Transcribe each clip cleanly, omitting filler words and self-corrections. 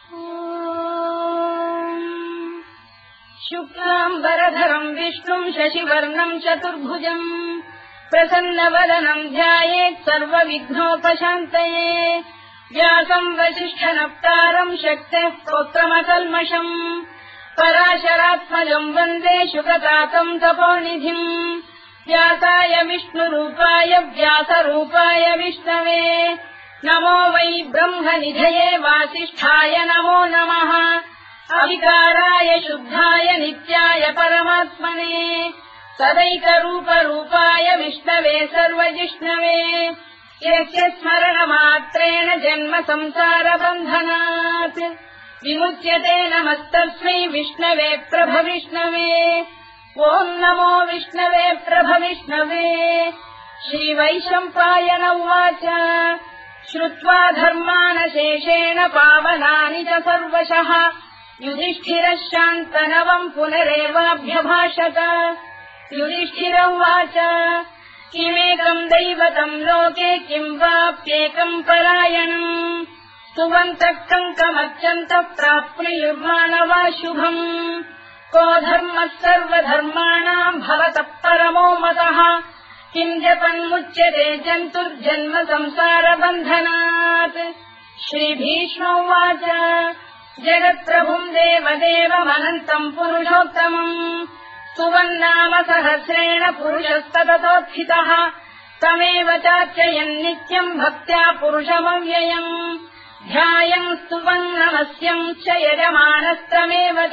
शुक्लाम्बरधरम् विष्णुम् शशिवर्णम् चतुर्भुजम् प्रसन्नवदनम् ध्यायेत् सर्वविघ्नोपशान्तये व्यासम् वसिष्ठनप्तारम् शक्तेः पौत्रमकल्मषम् पराशरात्मजम् वन्दे शुकतातम् तपोनिधिम् व्यासाय विष्णुरूपाय व्यासरूपाय विष्णवे नमो वै ब्रह्मनिधये वासिष्ठाय नमो नमः अविकाराय शुद्धाय नित्याय परमात्मने सदैकरूपरूपाय विष्णवे सर्वजिष्णवे यस्य स्मरणमात्रेण जन्म संसारबन्धनात् विमुच्यते नमस्तस्मै विष्णवे प्रभविष्णवे ॐ नमो विष्णवे प्रभविष्णवे श्रीवैशम्पायन उवाच श्रुत्वा धर्मानशेषेण पावनानि च सर्वशः युधिष्ठिरः शान्तनवम् पुनरेवाभ्यभाषत युधिष्ठिर उवाच किमेकम् दैवतम् लोके किम् वाप्येकम् परायणम् सुवन्तः कङ्कमर्चन्तः प्राप्नुयुर्मानवा शुभम् को धर्मः सर्वधर्माणाम् भवतः परमो मतः किम् जपन्मुच्यते जन्तुर्जन्म संसारबन्धनात् श्रीभीष्म उवाच जगत्प्रभुम् देवदेवमनन्तम् पुरुषोत्तमम् सुवन्नाम सहस्रेण पुरुषस्तततोत्थितः तमेव चार्चयन् नित्यम् भक्त्या पुरुषमव्ययम् ध्यायम् स्तुवन्नमस्यम् च यजमानस्तमेव च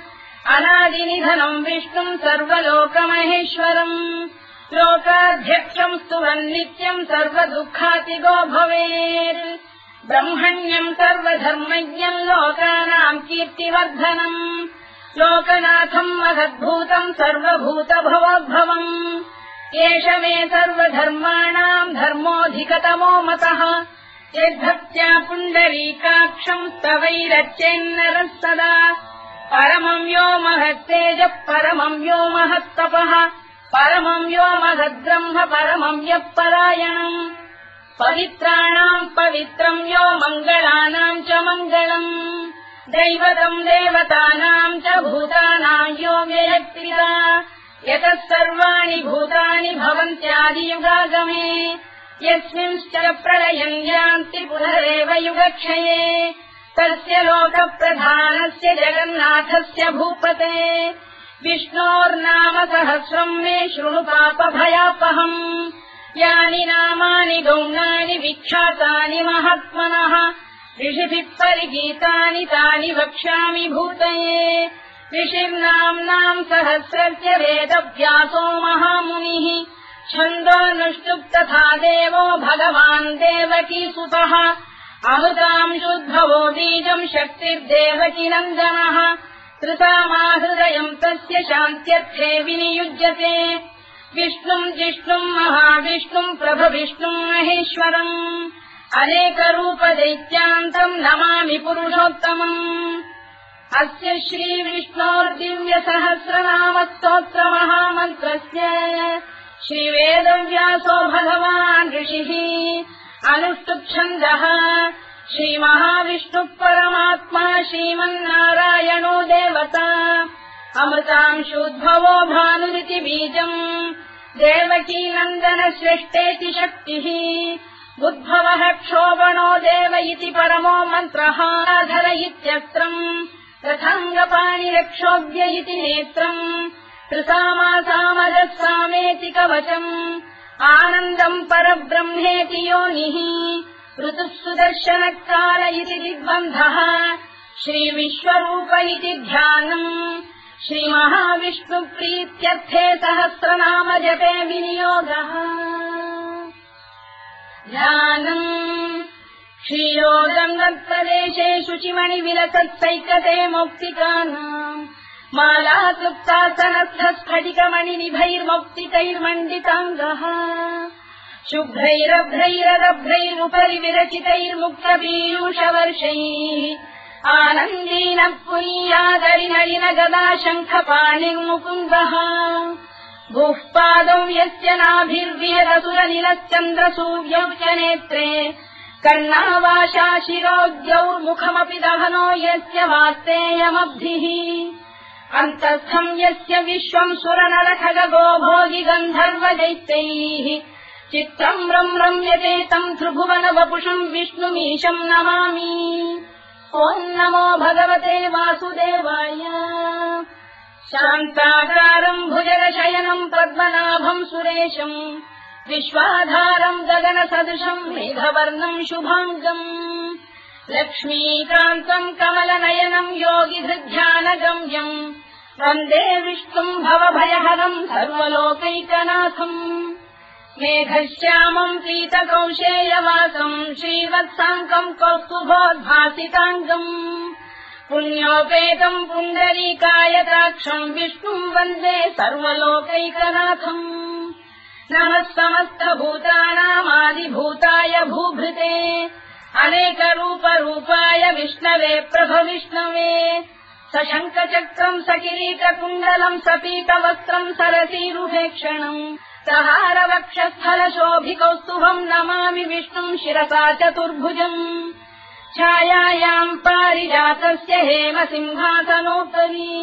अनादिनिधनम् विष्णुम् सर्वलोकमहेश्वरम् लोकाध्यक्षम् स्तुवन्नित्यम् सर्वदुःखातिगो भवेत् ब्रह्मण्यम् सर्वधर्मज्ञम् लोकानाम् कीर्तिवर्धनम् लोकनाथम् महद्भूतम् सर्वभूतभवोद्भवम् एष मे सर्वधर्माणाम् धर्मोऽधिकतमो मतः यद्भक्त्या पुण्डरीकाक्षम् स्तवैरच्चेन्नरः सदा परमम् यो महत्तेजः परमम् यो महत्तपः परमम् यो महद्ब्रह्म परमम् यः परायणम् पवित्राणाम् पवित्रम् यो मङ्गलानाम् च मङ्गलम् दैवतम् देवतानाम् च भूतानाम् यो व्ययक्तिदा यतः सर्वाणि भूतानि भवन्त्यादियुगागमे यस्मिंश्च प्रलयम् यान्ति पुनरेव युगक्षये तस्य लोकप्रधानस्य जगन्नाथस्य भूपते विष्णोर्नाम सहस्रम् मे शृणु पापभयापहम् यानि नामानि गौणानि विख्यातानि महात्मनः ऋषिभिः परिगीतानि तानि वक्ष्यामि भूतये ऋषिर्नाम्नाम् सहस्रस्य वेदव्यासो महामुनिः छन्दोऽनुष्टुप् तथा देवो भगवान् देवकीसुतः अमृताम् शुद्भवो बीजम् शक्तिर्देवकी नन्दनः कृतामाहृदयम् तस्य शान्त्यर्थे विनियुज्यते विष्णुम् जिष्णुम् महाविष्णुम् प्रभविष्णुम् महेश्वरम् अनेकरूपदैत्यान्तम् नमामि पुरुषोत्तमम् अस्य श्रीविष्णोर्दिव्यसहस्रनामस्तोत्रमहामन्त्रस्य श्रीवेदव्यासो भगवान् ऋषिः अनुष्टुप्छन्दः श्रीमहाविष्णुः परमात्मा श्रीमन्नारायणो देवता अमृतांशोद्भवो भानुरिति बीजम् देवकी नन्दन श्रेष्ठेति शक्तिः उद्भवः क्षोभणो देव इति परमो मन्त्रः धर इत्यस्त्रम् रथाङ्गपाणिरक्षोभ्य इति नेत्रम् त्रिसामासामजः सामेति कवचम् आनन्दम् परब्रह्मेति योनिः ऋतुः सुदर्शनकाल इति दिग्बन्धः श्रीविश्वरूप इति ध्यानम् श्रीमहाविष्णुप्रीत्यर्थे सहस्रनाम जपे विनियोगः ध्यानम् क्षीरोदङ्गप्रदेशे शुचिमणिविलसत्सैकते मौक्तिकानाम् मालाक्लुप्तासनस्थस्फटिकमणिनिभैर्मौक्तिकैर्मण्डिताङ्गः शुभ्रैरभ्रैरदभ्रैरुपरि विरचितैर्मुक्तपीयूषवर्षैः आनन्दीनः पुरीयादरिनलिन गदा शङ्खपाणिर्मुकुन्दः भूः पादौ यस्य नाभिर्विहरसुरनिलश्चन्द्रसूर्यौ च नेत्रे कर्णावाशा शिरोद्यौर्मुखमपि दहनो यस्य वास्तेयमब्धिः अन्तस्थम् यस्य विश्वम् सुरनरखगो भोगि गन्धर्वदैत्यैः चित्रम् रम्यते तम् त्रिभुवन वपुषम् विष्णुमीशम् नमामि ॐ नमो भगवते वासुदेवाय शान्ताकारम् भुजगशयनम् पद्मनाभम् सुरेशम् विश्वाधारम् गगनसदृशम् मेघवर्णम् शुभाङ्गम् लक्ष्मीकान्तम् कमलनयनम् योगिहृध्यानगम्यम् वन्दे विष्णुम् भवभयहरम् सर्वलोकैकनाथम् मेघश्यामम् पीतकौशेयवासम् श्रीवत्साङ्कम् कौस्तुभोद्भासिताङ्गम् पुण्योपेतम् पुण्डरीकायताक्षम् विष्णुम् वन्दे सर्वलोकैकनाथम् नमः समस्तभूतानामादिभूताय भूभृते अनेकरूपरूपाय विष्णवे प्रभविष्णवे सशङ्खचक्रम् सकिरीटकुण्डलम् सपीतवस्त्रम् सरसीरुहेक्षणम् सहारवक्षस्थलशोभिकौस्तुभम् नमामि विष्णुम् शिरसा चतुर्भुजम् छायायाम् पारिजातस्य हेमसिंहासनोपरि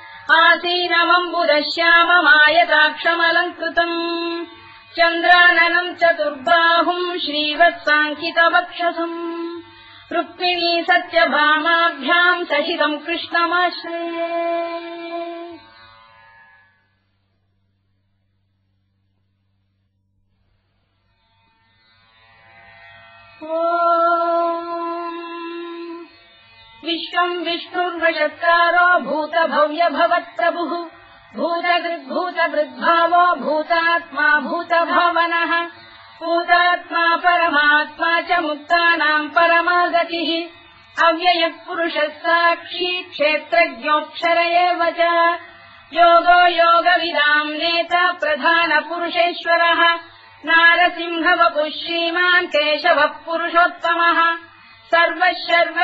आसीनमम्बुदश्याममायताक्षमलङ्कृतम् चन्द्राननम् चतुर्बाहुम् श्रीवत्साङ्कितवक्षसम् रुक्मिणी सत्यभामाभ्याम् सहितम् कृष्णमाश्रये विश्वम् विष्णुर्वशत्कारो भूतभव्य भवत्प्रभुः भूतभृद्भावो भूतात्मा भूतभावनः भूतात्मा परमात्मा च मुक्तानाम् परमागतिः अव्ययः पुरुषः साक्षी क्षेत्रज्ञोऽक्षर एव च योगो योगविदाम् नेता प्रधानपुरुषेश्वरः नारसिंहवपुः श्रीमान् केशवः पुरुषोत्तमः सर्वः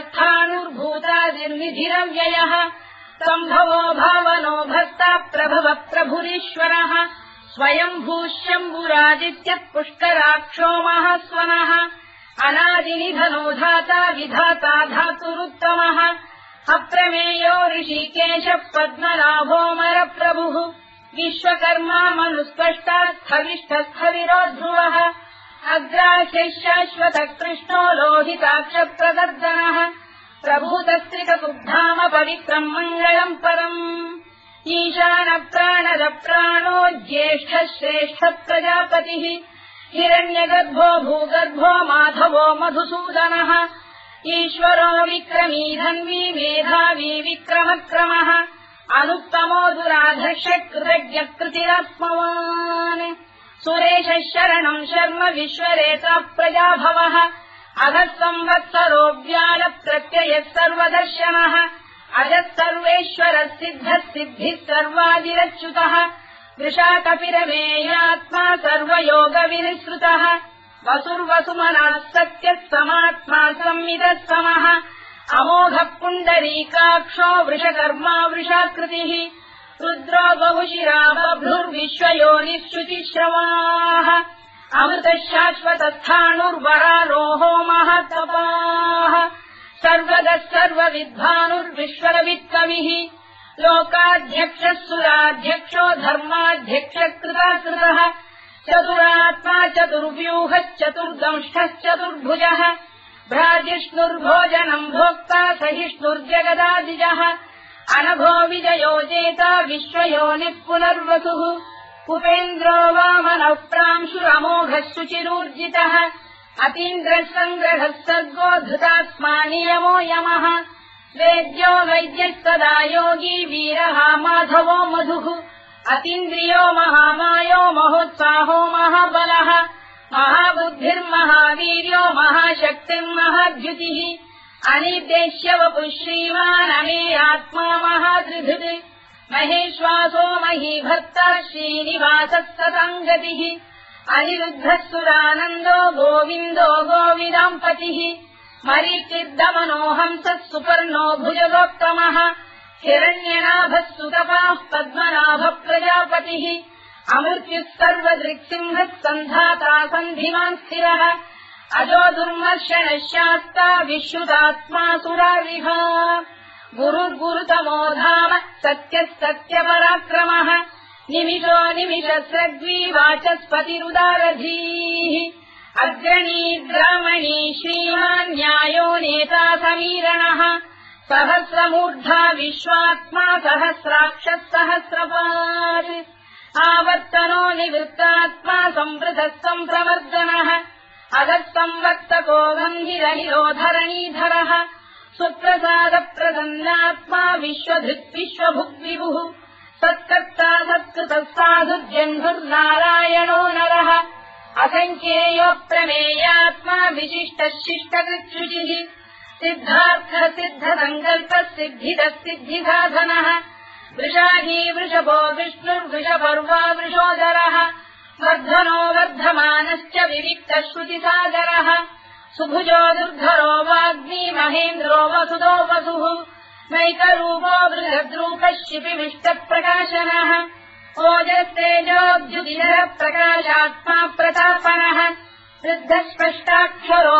शिवस्थाणुर्भूतादिर्निधिरव्ययः सम्भवो भावनो भक्ता प्रभव प्रभुरीश्वरः स्वयम्भूः शम्भुरादित्यः पुष्कराक्षो महास्वनः अनादिनिधनो धाता विधाता धातुरुत्तमः अप्रमेयो ऋषिकेशः पद्मनाभोऽमरप्रभुः विश्वकर्मा मनुस्पष्टा स्थविष्ठस्थविरो ध्रुवः अग्राह्यः शाश्वतः कृष्णो लोहिताक्षप्रदर्दनः प्रभूतस्त्रिककुब्धाम पवित्रम् मङ्गलम् परम् ईशानप्राणदप्राणो ज्येष्ठः श्रेष्ठः प्रजापतिः हिरण्यगर्भो भूगर्भो माधवो मधुसूदनः ईश्वरो विक्रमी धन्वी मेधावी विक्रमक्रमः अनुत्तमो दुराधर्षः कृतज्ञः कृतिरात्मवान् सुरेशः शरणम् शर्म विश्वरेता प्रजाभवः अधः संवत्सरो व्यालप्रत्ययः सर्वदर्शनः अजः सर्वेश्वरः सिद्धः सिद्धिः सर्वादिरच्युतः वृषाकपिरमेयात्मा सर्वयोगविनिसृतः वसुर्वसुमनः सत्यः समात्मा संविदः समः अमोघः पुण्डरीकाक्षो वृषकर्मा वृषाकृतिः रुद्रो बहुशिरा बभ्रुर्विश्वयोनिः शुचिश्रवाः अमृतः शाश्वतस्थाणुर्वरारोहो महातपाः सर्वगः सर्वविद्वानुर्विश्वरवित्कविः लोकाध्यक्षः सुराध्यक्षो धर्माध्यक्षः कृताकृतः चतुरात्मा चतुर्व्यूहश्चतुर्दंष्टश्चतुर्भुजः भ्राजिष्णुर्भोजनम् भोक्ता सहिष्णुर्जगदादिजः अनघो विजयो जेता विश्वयोनिः पुनर्वसुः उपेन्द्रो वामनः प्रांशुरमोघः शुचिरूर्जितः अतीन्द्रः सङ्ग्रहः सर्गो धृतात्मा नियमो यमः वेद्यो वैद्यः सदा योगी वीरः माधवो मधुः अतीन्द्रियो महामायो महोत्साहो महाबलः महाबुद्धिर्महावीर्यो महाशक्तिर्महाद्युतिः अनिर्देश्य वपुः श्रीमान् अमेयात्मा महाधृधृत् महेश्वासो महीभक्तः श्रीनिवासः सताङ्गतिः अनिरुद्धः सुरानन्दो गोविन्दो गोविदाम्पतिः मरीचिर्दमनो हंसः सुपर्णो भुजगोत्तमः हिरण्यनाभः सुतपाः पद्मनाभः प्रजापतिः अमृत्युः सर्वदृक्सिंहः सन्धाता सन्धिमान् स्थिरः अजो दुर्मर्षणः शास्ता विश्रुतात्मा सुरारिह गुरुर्गुरुतमो धाम सत्यः सत्यपराक्रमः निमिषो निमिषस्रग्वी वाचस्पतिरुदारधीः अग्रणी ग्रामणी श्रीमान् न्यायो नेता समीरणः सहस्रमूर्धा विश्वात्मा सहस्राक्षः सहस्रपात् आवर्तनो निवृत्तात्मा संवृतः सम्प्रमर्दनः अधः संवर्तको गन्धिरहिरो धरणीधरः सुप्रसादप्रसन्नात्मा विश्वधृत् विश्वभुग्विभुः सत्कर्ता सत्कृतः साधुर्जह्नुर्नारायणो नरः असङ्ख्येयो प्रमेयात्मा विशिष्टः शिष्टकृच्छुचिः सिद्धार्थः सिद्धसङ्कल्पः सिद्धिदः सिद्धिसाधनः वृषाही वृषभो विष्णुर्वृषपर्वा वृषोदरः वर्धनो वर्धमानश्च विविक्तः श्रुतिसागरः सुभुजो दुर्धरो वाग्मी महेन्द्रो वसुदो वसुः नैकरूपो बृहद्रूपः शिपिविष्टप्रकाशनः ओजस्तेजोद्युतिधरः प्रकाशात्मा प्रतापनः वृद्धस्पष्टाक्षरो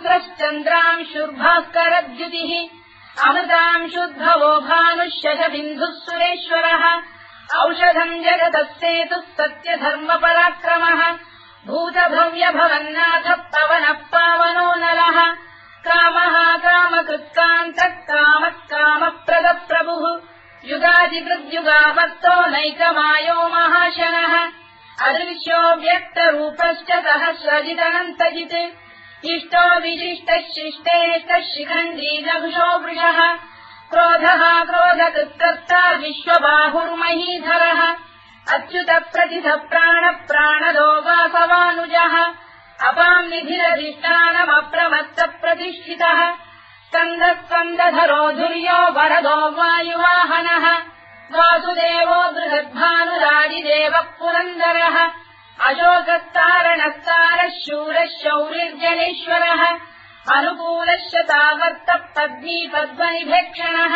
मन्त्रश्चन्द्रांशुर्भास्करद्युतिः अमृतांशुद्भवो भानुश्शशबिन्दुः सुरेश्वरः औषधम् जगतः सेतुः सत्यधर्मपराक्रमः भूतभव्यभवन्नाथः पवनः पावनो नलः कामः कामकृत्कान्तः कामः कामप्रदप्रभुः युगादिकृद्युगावर्तो नैकमायो महाशनः अदृश्यो व्यक्तरूपश्च सहस्रजिदनन्तजित् इष्टो विशिष्टः शिष्टेष्टः शिखण्डी नभुषो वृषः क्रोधः क्रोधकृत्कर्ता विश्वबाहुर्महीधरः अच्युतः प्रतिथः प्राणः प्राणदो वासवानुजः अपाम् निधिरधिष्ठानमप्रमत्तप्रतिष्ठितः स्कन्दः स्कन्दधरो धुर्यो वरदो वायुवाहनः वासुदेवो बृहद्भानुरादिदेवः पुरन्दरः अशोकस्तारणस्तारः शूरः शौरिर्जनेश्वरः अनुकूलश्च तावर्तः पद्मी पद्मनिभेक्षणः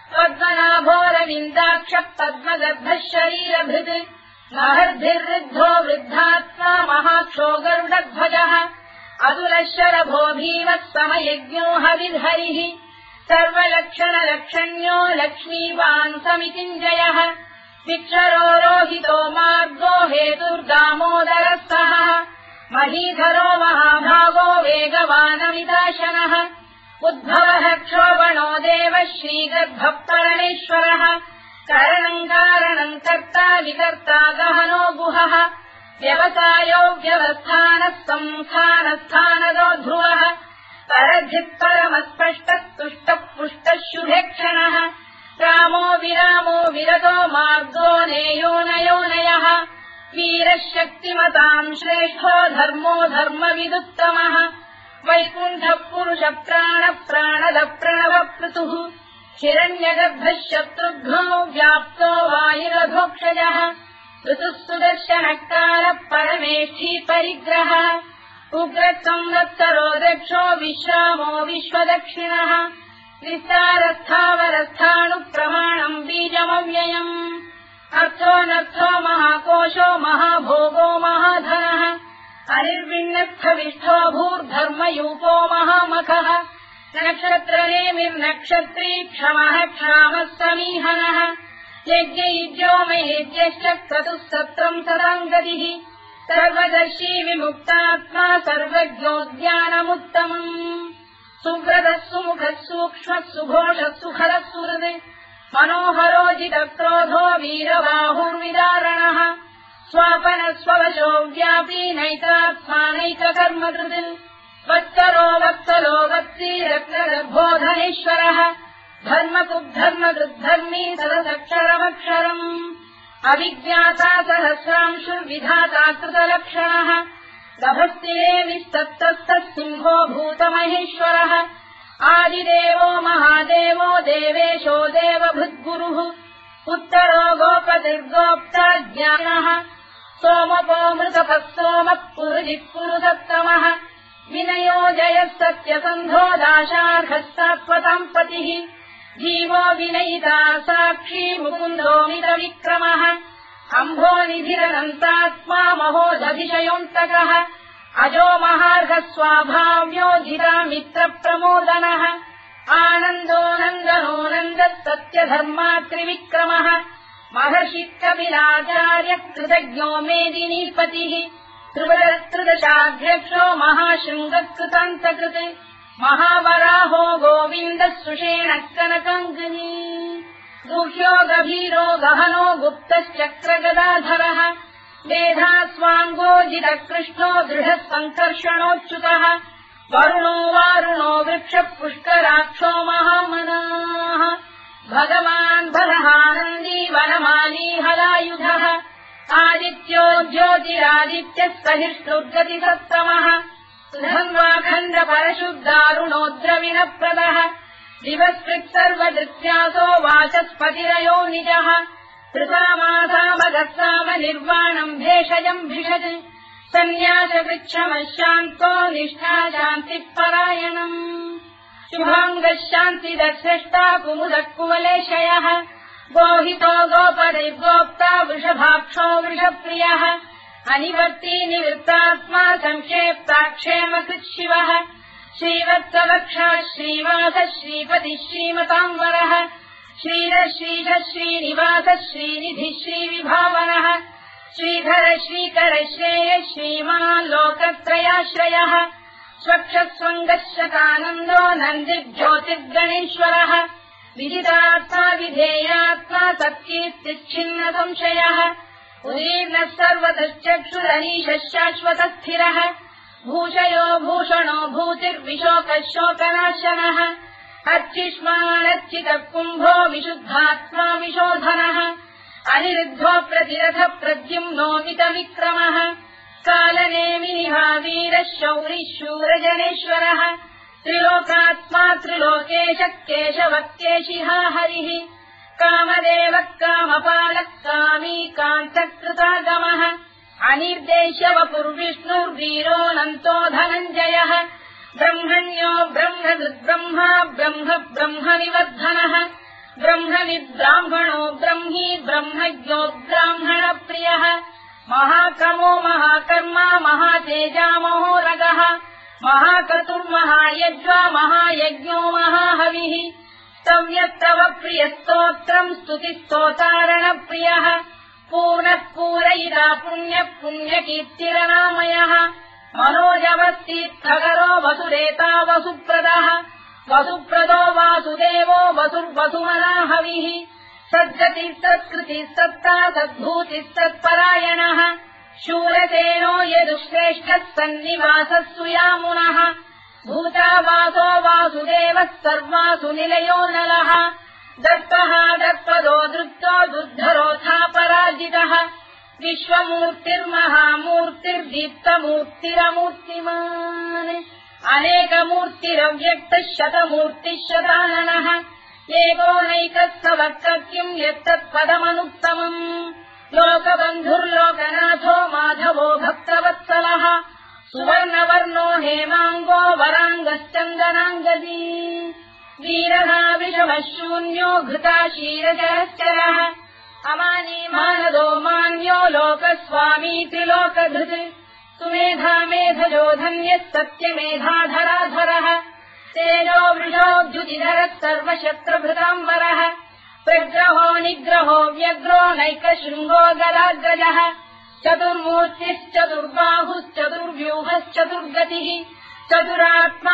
पद्मनाभोरविन्दाक्षः पद्मगर्भः शरीरभृत् महर्भिर्वृद्धो वृद्धात्मा महाक्षो गरुडध्वजः अतुलः शरभो भीमः समयज्ञो हविर्हरिः सर्वलक्षणलक्षण्यो लक्ष्मीवान् समितिञ्जयः विक्षरो रोहितो मार्गो हेतुर्दामोदरः सः महीधरो महाभागो वेगवानमिदाशनः उद्भवः क्षोभणो देवः श्रीगर्भः परमेश्वरः करणम् कारणम् कर्ता विकर्ता गहनो गुहः व्यवसायो व्यवस्थानः संस्थानस्थानदो ध्रुवः परधिः परमस्पष्टः तुष्टः पुष्टः शुभेक्षणः रामो विरामो विरतो मार्गो नेयोनयोनयः वीरः शक्तिमताम् श्रेष्ठो धर्मो धर्मविदुत्तमः वैकुण्ठः पुरुषः प्राणः प्राणदः प्रणवपृतुः हिरण्यगर्भः शत्रुघ्नो व्याप्तो वायुरधोक्षजः ऋतुः सुदर्शनः कालः परमेष्ठी परिग्रहः उग्रः संवत्सरो दक्षो विश्रामो विश्वदक्षिणः विस्तारस्थावरस्थाणुप्रमाणम् बीजमव्ययम् अर्थोऽनर्थो महाकोशो महाभोगो महाधनः अनिर्विण्णस्थविष्ठो भूर्धर्मयूपो महामखः नक्षत्रनेमिर्नक्षत्री क्षमः क्षामः समीहनः यज्ञयुज्यो महेज्यश्च क्रतुः सत्रम् सदाम् गतिः सर्वदर्शी विमुक्तात्मा सर्वज्ञोद्यानमुत्तमम् सुव्रतः सुमुखः सूक्ष्मः सुघोषः सुखदः सुहृत् मनोहरोजितक्रोधो वीरबाहुर्विदारणः स्वापनः स्ववशो व्यापी नैतात्मानैककर्मकृत् वत्सरो वत्सलो वत्सी रत्नगर्भोधनेश्वरः धर्मकुद्धर्मकृद्धर्मी सदसक्षरमक्षरम् अविज्ञाता सहस्रांशुर्विधाता कृतलक्षणः गभस्तिरे विस्तप्तस्तः सिंहो भूतमहेश्वरः आदिदेवो महादेवो देवेशो देवभृद्गुरुः उत्तरो गोपतिर्गोप्ता ज्ञानः सोमपो मृतपः सोमः पुरुजिः पुरुषोत्तमः विनयो जयः सत्यसन्धो दाशार्हः सात्वताम् पतिः जीवो विनयिता साक्षी मुकुन्दोमितविक्रमः अम्भोनिधिरनन्तात्मा महोदधिशयोऽन्तकः अजो महार्घ स्वाभाव्यो जिता मित्र प्रमोदनः आनन्दो नन्दनो नन्दः सत्यधर्मा त्रिविक्रमः महर्षि कपिलाचार्य कृतज्ञो मेदिनीपतिः त्रिदशाध्यक्षो महाशृङ्गकृतान्तकृत् महावराहो गोविन्दः सुषेण कनकाङ्गनी गुह्यो गभीरो गहनो गुप्तश्चक्रगदाधरः मेधास्वाङ्गोजितः कृष्णो दृढः सङ्कर्षणोच्युतः वरुणो वारुणो वृक्षः पुष्कराक्षो महामनाः भगवान् बलहानन्दी वनमाली हलायुधः आदित्यो ज्योतिरादित्यः सहिष्णुर्गतिसत्तमः सुधन्वाखण्ड परशुद्धारुणोद्रविनप्रदः दिवस्कृत् सर्वदृत्यासो वाचस्पतिरयो निजः कृतामासामगस्साम निर्वाणम् भेषजम् भिषज सन्न्यासवृक्षमशान्तो निष्ठा शान्तिः परायणम् शुभाङ्गः शान्तिदश्रेष्टा कुमुदः कुवलेशयः गोहितो गोपदैर्गोप्ता वृषभाक्षो वृषप्रियः अनिवर्ती निवृत्तात्मा संक्षेप्ताक्षेमकृत् शिवः श्रीवत्सवक्षः श्रीवासः श्रीपतिः श्रीमताम्बरः श्रीधः श्रीधः श्रीनिवासः श्रीनिधिः श्रीविभावनः श्रीधर श्रीकर श्रेयः श्रीमान् लोकत्रयाश्रयः स्वक्षस्वङ्गः शतानन्दो नन्दिर्ज्योतिर्गणेश्वरः विदितात्मा विधेयात्मा तत्कीर्तिच्छिन्न संशयः उदीर्णः सर्वतश्चक्षुरनीशः शाश्वतस्थिरः भूषयो भूषणो भूतिर्विशोकः शोकनाशनः अर्चिष्मानर्चितः कुम्भो विशुद्धात्मा विशोधनः अनिरुद्धो प्रतिरथ प्रद्युम्नोमितविक्रमः कालनेमिनिहा वीरः शौरिः शूरजनेश्वरः त्रिलोकात्मा त्रिलोकेशः केशवः केशिहा हरिः कामदेवः कामपालः कामी कान्तकृतागमः अनिर्देश्य वपुर्विष्णुर्वीरोऽनन्तो धनञ्जयः ब्रह्मण्यो ब्रह्मकृद्ब्रह्मा ब्रह्म ब्रह्मनिवर्धनः ब्रह्मविद्ब्राह्मणो ब्रह्मी ब्रह्मज्ञो ब्राह्मणप्रियः महाक्रमो महाकर्मा महातेजा महोरगः महाक्रतुर्महायज्वा महायज्ञो महाहविः स्तव्यस्तव प्रियस्तोत्रम् स्तुतिस्तोतारणप्रियः पूर्णः पूरयिता पुण्यः पुण्यकीर्तिरनामयः मनोजवस्तीर्थकरो वसुरेता वसुप्रदः वसुप्रदो वासुदेवो वसुर्वसुमनाहविः सद्गतिः सत्कृतिः सत्ता सद्भूतिः सत्परायणः शूरसेनो यदुश्रेष्ठः सन्निवासः सुयामुनः भूतावासो वासुदेवः सर्वासु निलयो नलः दत्तः दत्पदो दृप्तो दुर्धरोऽथापराजितः विश्वमूर्तिर्महामूर्तिर्दीप्तमूर्तिरमूर्तिमान् अनेकमूर्तिरव्यक्तः शतमूर्तिः शताननः एकोनैकः सवक्तः किम् यत्तत्पदमनुत्तमम् लोकबन्धुर्लोकनाथो माधवो भक्तवत्सलः सुवर्णवर्णो हेमाङ्गो वराङ्गश्चन्दनाङ्गदी वीरः विषमः शून्यो घृता क्षीरजरश्चरः अमानी मानदो मान्यो लोकस्वामी त्रिलोकधृत् सुमेधा मेधजो धन्यः सत्यमेधाधराधरः तेजो वृषोऽद्युतिधरः सर्वशत्रुभृताम्बरः प्रग्रहो निग्रहो व्यग्रो नैकशृङ्गो गदाग्रजः चतुर्मूर्तिश्चतुर्बाहुश्चतुर्व्यूहश्चतुर्गतिः चतुरात्मा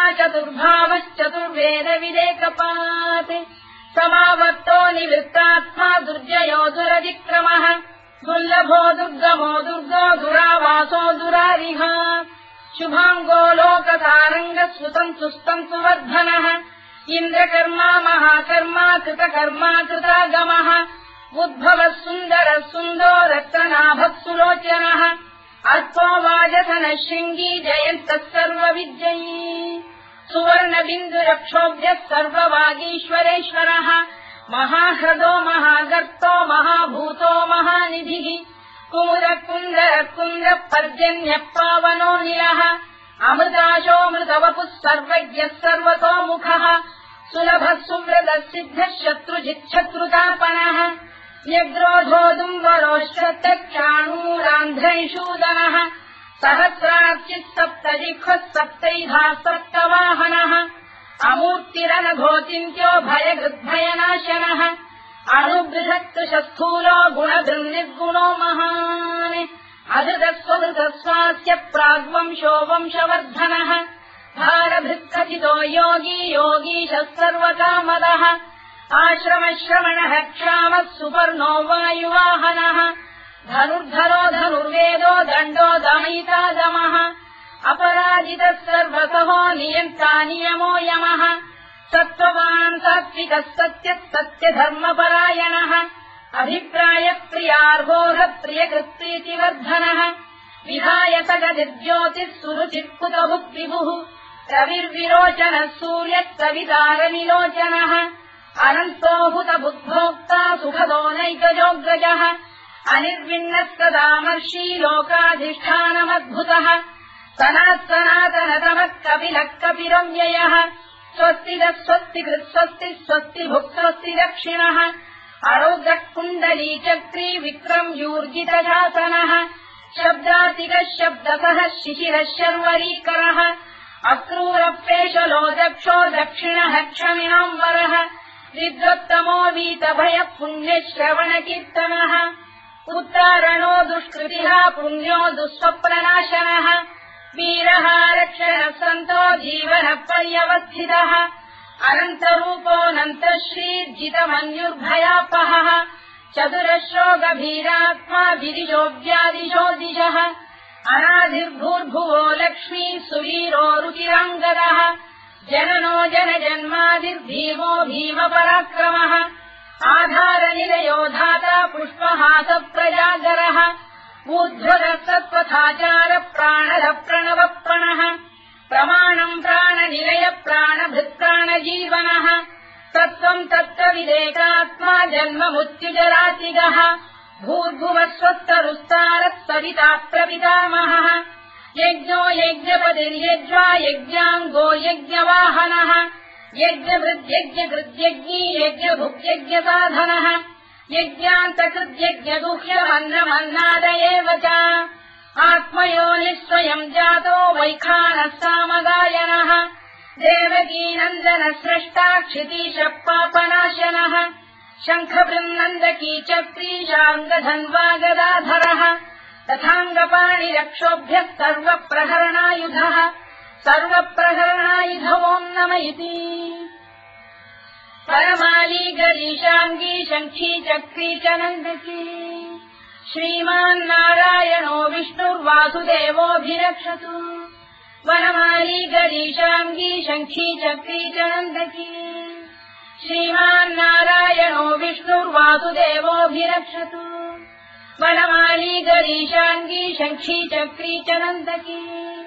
चतुर्भावश्चतुर्वेदविदेकपात् समावर्तो निवृत्तात्मा दुर्जयो दुरतिक्रमः दुर्लभो दुर्गमो दुर्गो दुरावासो दुरारिः शुभाङ्गो लोकतारङ्गः सुतन्तु वर्धनः इन्द्रकर्मा महाकर्मा कृतकर्मा कृतागमः उद्भवः सुन्दरः सुन्दो रक्तनाभः सुलोचनः अर्थो वाजसनः शृङ्गी जयन्तः सर्वविद्ययी सुवर्णबिन्दुरक्षोभ्यः सर्ववागीश्वरेश्वरः महाह्रदो महागर्तो महाभूतो महानिधिः कुमुदकुन्दरकुन्दः पर्जन्यः पावनो निलः अमृताशोऽमृतवपुः सर्वज्ञः सर्वतोमुखः सुलभः सुव्रतः सिद्धः शत्रुजिच्छत्रुतापनः व्यग्रोधोदुम्बरोश्चक्षाणूरान्ध्रैषूदनः सहस्रार्चिः सप्तजिह्वः सप्तैधाः सप्तवाहनः अमूर्तिरनघोचिन्त्यो भयगृद्भयनाशनः अणुबृहत्कृशस्थूलो गुणधृन्निर्गुणो महान् अधृतस्वधृतस्वास्य प्राग्वंशो वंशवर्धनः भारभृत्कथितो योगी योगीशः सर्वकामदः आश्रमश्रवणः क्षामः सुपर्णो वायुवाहनः धनुर्धरो धनुर्वेदो दण्डो दमयिता दमः अपराजितः सर्वसहो नियन्ता नियमो यमः सत्त्ववान् सात्विकः सत्यः सत्यधर्मपरायणः अभिप्रायप्रियार्होः प्रियकृत्प्रीतिवर्धनः विधायतगतिर्ज्योतिः सुरुचित्कुतभुक्विभुः रविर्विरोचनः सूर्यः कवितारविलोचनः अनन्तो हुतबुद्भोक्ता सुखदो नैकजोऽग्रजः अनिर्विण्णः सदामर्षी लोकाधिष्ठानमद्भुतः सनातनतमः कपिलः कपिरव्ययः स्वस्तिदः स्वस्तिकृत् स्वस्ति स्वस्तिभुक् स्वस्ति दक्षिणः अरौद्रः कुण्डली चक्री विक्रम्यूर्जितशासनः शब्दातिकः शब्दसः शिशिरः शर्वरीकरः अक्रूरप्रेषलो दक्षो दक्षिणः क्षमिणाम्बरः विद्वत्तमो वीतभयः पुण्यश्रवणकीर्तनः उत्तारणो दुष्कृतिः पुण्यो दुःस्वप्ननाशनः वीरः रक्षणः सन्तो जीवनः पर्यवस्थितः अनन्तरूपोऽनन्तश्रीर्जितमन्युर्भयापहः चतुरश्रो गभीरात्मा विदिशो व्यादिशो दिशः अनाधिर्भूर्भुवो लक्ष्मी सुवीरो रुचिराङ्गदः जननो जनजन्मादिर्भीमो भीमपराक्रमः आधारनिलयो धाता पुष्पहासप्रजागरः ऊर्ध्वरः सत्त्वथाचार प्राणः प्रणवप्रणः प्रमाणम् प्राणनिलय प्राणभृत्प्राणजीवनः तत्त्वम् तत्त्वविदेकात्मा जन्ममृत्युजरातिगः भूर्भुवः स्वस्तरुस्तारः सविता प्रपितामहः यज्ञो यज्ञपतिर्यज्वा यज्ञाङ्गो यज्ञवाहनः यज्ञभृद्यज्ञकृद्यज्ञी यज्ञभुक्यज्ञसाधनः यज्ञान्तकृद्यज्ञगुह्यमन्नमन्नाद एव च आत्मयोनिः स्वयम् जातो वैखानः सामगायनः देवकीनन्दनः स्रष्टा क्षितीशः पापनाशनः शङ्खबृन्नन्दकी चक्रीशाङ्गधन्वा गदाधरः तथाङ्गपाणिरक्षोभ्यः सर्वप्रहरणायुधः सर्वप्रहरणायुध ओम् नम इति परमाली गरीशाङ्गी शङ्खी चक्री च नन्दकी श्रीमान्नारायणो विष्णुर्वासुदेवोऽभिरक्षतु वनमाली गरीशाङ्गी शङ्खी चक्री च नन्दकी श्रीमान्नारायणो विष्णुर्वासुदेवोऽभिरक्षतु वनमाली गरीशाङ्गी शङ्खी चक्री च नन्दकी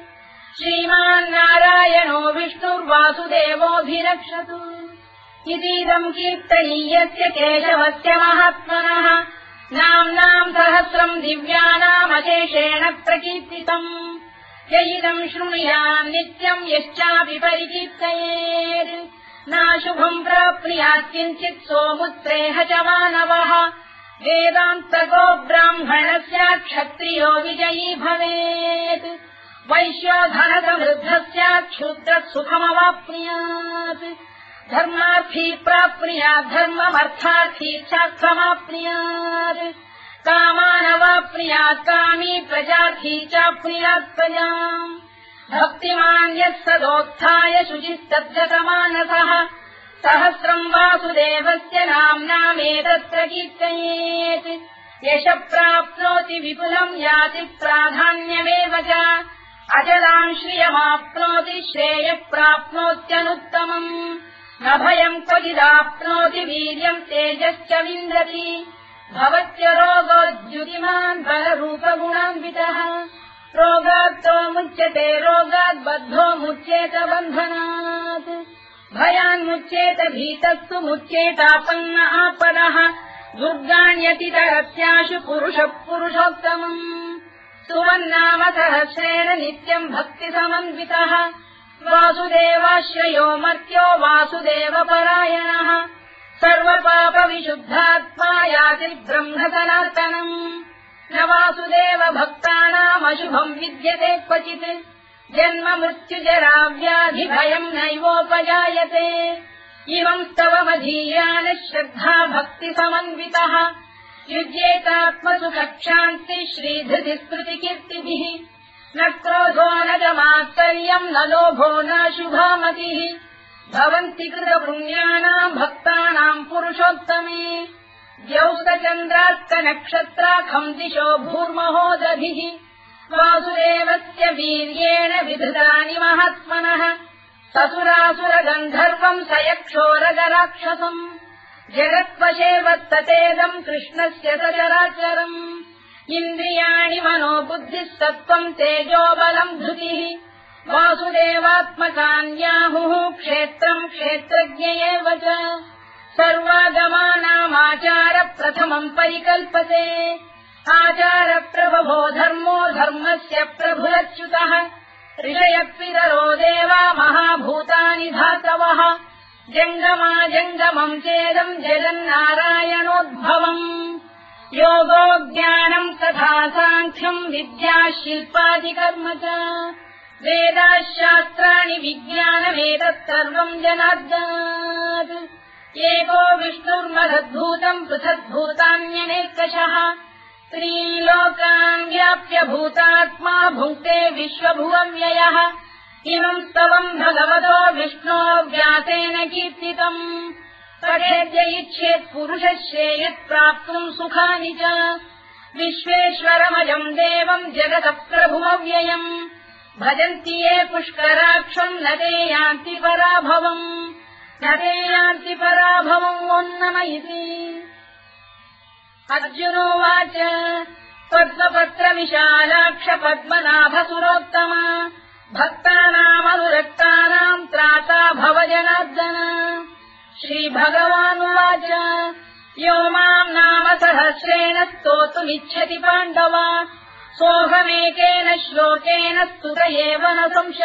श्रीमान्नारायणो विष्णुर्वासुदेवोऽभिरक्षतु इतीदम् कीर्तनीयस्य केशवस्य महात्मनः नाम्नाम् सहस्रम् दिव्यानामशेषेण प्रकीर्तितम् य इदम् शृणुयाम् नित्यम् यश्चापि परिकीर्तयेत् नाशुभम् प्राप्नुयात् किञ्चित् सोमुत्रेह च मानवः वेदान्तको ब्राह्मणस्य क्षत्रियो विजयी भवेत् वैश्यो धनसमृद्धस्य क्षुद्रः सुखमवाप्नुयात् धर्मार्थी प्राप्नुयात् धर्ममर्थार्थी चार्थमाप्नुयात् कामानवाप्नुयात् कामी प्रजार्थी चाप्नुयात् प्रजाम् भक्तिमान् यः सदोत्थाय शुचिस्तद्गतमानसः सहस्रम् वासुदेवस्य नाम्नामेतत्र कीर्तयेत् यशः प्राप्नोति विपुलम् याति प्राधान्यमेव च अचलाम् श्रियमाप्नोति श्रेयः प्राप्नोत्यनुत्तमम् न भयम् क्वचिदाप्नोति वीर्यम् तेजश्च विन्दति भवत्य रोगोद्युतिमान् बलरूपगुणान्वितः रोगात्तो मुच्यते रोगात् बद्धो मुच्येत बन्धनात् भयान्मुच्येत भीतस्तु मुच्येतापन्न आपदः दुर्गाण्यतितरत्याशु पुरुषः पुरुषोत्तमम् सुवन्नाम सहस्रेण नित्यम् भक्तिसमन्वितः वासुदेवाश्रयो मर्त्यो वासुदेवपरायणः सर्वपापविशुद्धात्मा याति ब्रह्म सनातनम् न वासुदेव भक्तानामशुभम् विद्यते क्वचित् जन्म मृत्युजरा व्याधि भयम् नैवोपजायते इमम् स्तवमधीयानः श्रद्धा भक्ति समन्वितः युज्येतात्मसुखक्षान्ति श्रीधृति स्मृतिकीर्तिभिः न क्रोधो न च मात्सर्यम् न लोभो न शुभामतिः भवन्ति कृतपुण्यानाम् भक्तानाम् पुरुषोत्तमे द्यौस्तचन्द्रास्तनक्षत्राखम् दिशो भूर्महो दधिः वासुदेवस्य वीर्येण विधृतानि महात्मनः ससुरासुरगन्धर्वम् स यक्षोरगराक्षसम् जगत्वशे वत्ततेदम् कृष्णस्य सचराचरम् इन्द्रियाणि मनो बुद्धिः सत्त्वम् तेजोबलम् धृतिः वासुदेवात्मकान्याहुः क्षेत्रम् क्षेत्रज्ञ एव च सर्वागमानामाचार प्रथमम् परिकल्पते आचारप्रभवो धर्मो धर्मस्य प्रभुरच्युतः ऋषयपितरो देवा महाभूतानि धातवः जङ्गमाजङ्गमम् चेदम् जगन्नारायणोद्भवम् योगो ज्ञानम् तथा साङ्ख्यम् विद्या शिल्पादिकर्म च वेदाः शास्त्राणि विज्ञानमेतत् सर्वम् जनार्दनात् एको विष्णुर्महद्भूतम् पृथग्भूतान्यनेकशः त्रीन् लोकान् व्याप्य भूतात्मा भुङ्क्ते विश्वभुवव्ययः इमम् स्तवम् भगवतो विष्णो व्यासेन कीर्तितम् पठेद्य इच्छेत् पुरुषः श्रेयत् प्राप्तुम् सुखानि च विश्वेश्वरमजम् देवम् जगतः प्रभुमव्ययम् भजन्ति ये पुष्कराक्षम् न ते यान्ति पराभवम् ओन्नमयिति अर्जुनोवाच पद्मपत्रविशालाक्ष पद्मनाभसुरोत्तम भक्तानामनुरक्तानाम् त्राता भव जनार्दन श्रीभगवानुवाच यो माम् नाम सहस्रेण स्तोतुमिच्छति पाण्डव सोऽहमेकेन श्लोकेन स्तुत एव न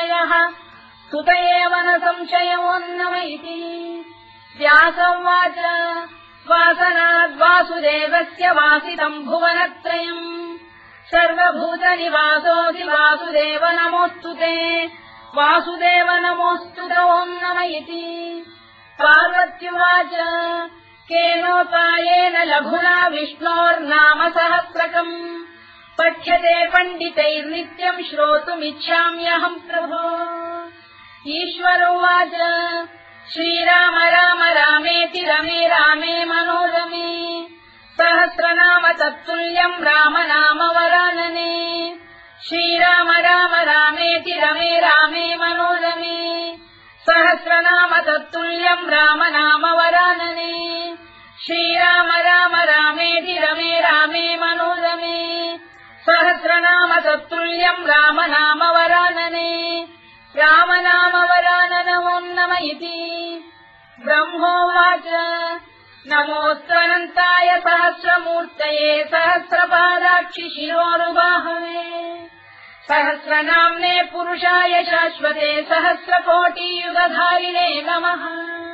संशयोऽन्नमयिति व्यासोवाच वासनाद्वासुदेवस्य वासितम् भुवनत्रयम् सर्वभूतनिवासोऽसि वासुदेव नमोऽस्तु ते वासुदेव नमोऽस्तु ओन्नमयिति पार्वत्युवाच केनोपायेन लघुना विष्णोर्नाम सहस्रकम् पठ्यते पण्डितैर्नित्यम् श्रोतुमिच्छाम्यहम् प्रभो ईश्वरोवाच श्रीराम राम रामेति रमे रामे मनोरमे सहस्रनाम तत्तुल्यम् राम नाम वरानने श्रीराम राम रामेति रमे रामे मनोरमे सहस्रनाम तत्तुल्यम् राम नाम वरानने श्रीराम राम रामेति रमे रामे मनोरमे सहस्रनाम तत्तुल्यम् राम नाम वरानने राम नाम वराननमोन्नमयिति ब्रह्मोवाच नमोऽस्त्वनन्ताय सहस्रमूर्तये सहस्रपादाक्षि शिरोरुबाहवे सहस्रनाम्ने पुरुषाय शाश्वते सहस्रकोटियुगधारिणे नमः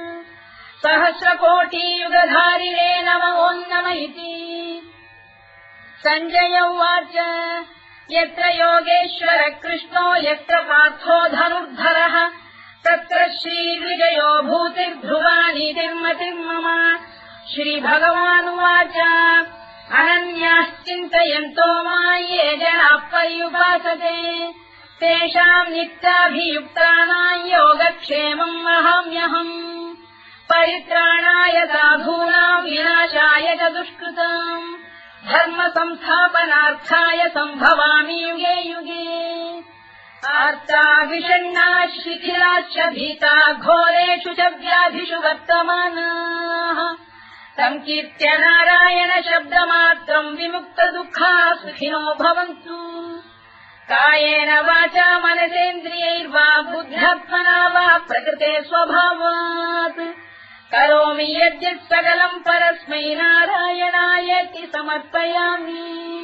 सहस्रकोटियुगधारिणे नमोन्नमयिति सञ्जय उवाच यत्र योगेश्वर कृष्णो यत्र पार्थो धनुर्धरः तत्र श्रीविजयो भूतिर्ध्रुवानीतिर्मतिर्मम श्रीभगवानुवाच अनन्याश्चिन्तयन्तो मां ये जनाः पर्युपासते तेषाम् नित्याभियुक्तानां योगक्षेमम् वहाम्यहम् परित्राणाय साधूनां विनाशाय च दुष्कृताम् धर्म संस्थापनार्थाय सम्भवामि युगे युगे आर्ता विषण्णाः शिथिलाश्च भीता घोरेषु च व्याधिषु वर्तमानाः संकीर्त्य नारायण शब्दमात्रम् विमुक्त दुःखाः सुखिनो भवन्तु कायेन वाचा मनसेन्द्रियैर्वा बुद्ध्यात्मना वा प्रकृते स्वभावात् करोमि यद्यत् सकलम् परस्मै नारायणायेति समर्पयामि।